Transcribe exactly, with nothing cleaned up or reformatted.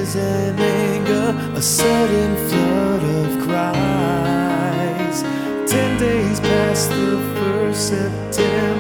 tears and anger, a sudden flood of cries. Ten days past the first September,